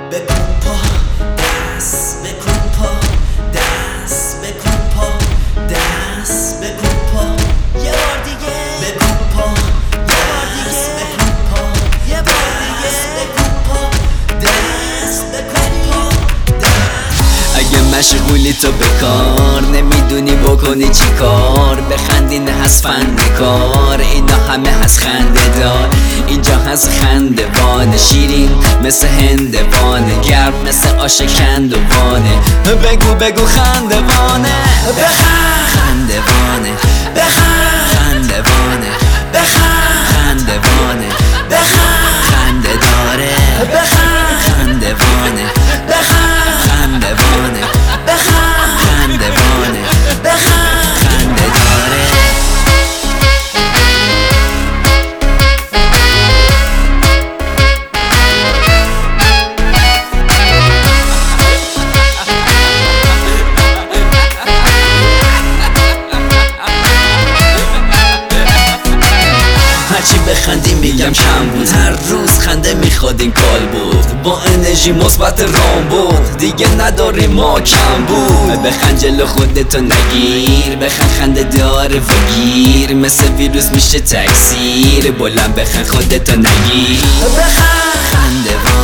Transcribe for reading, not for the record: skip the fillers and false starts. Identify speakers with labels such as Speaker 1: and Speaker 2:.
Speaker 1: بکن پا دست بکن پا دست بکن پا دست بکن پا یه بار دیگه بکن پا یه بار دیگه بکن پا یه بار دیگه بکن پا دست بکن پا دست.
Speaker 2: اگه مشغولی تو بکار نمیدونی بکنی چی کار، بخندی نه از فن کار، اینا همه از خنده دار. اینجا هست خندوانه، شیرین مثل هندوانه، گرم مثل آش کندوانه. بگو بگو خندوانه، بخند خندوانه، بخند خندوانه، بخند خندوانه، بخند خنده داره، بخند خندوانه، بخند خندوانه، بخند خندوانه، بخند خنده داره. هرچی بخندی میگم کم بود، هر روز خنده میخواد این کال بود، با انرژی مثبت رام بود، دیگه نداریم ما کم بود. بخند جلو خودتو نگیر، بخند خنده داره و گیر، مثل ویروس میشه تکثیر، بلند بخند خودتو نگیر، بخند خنده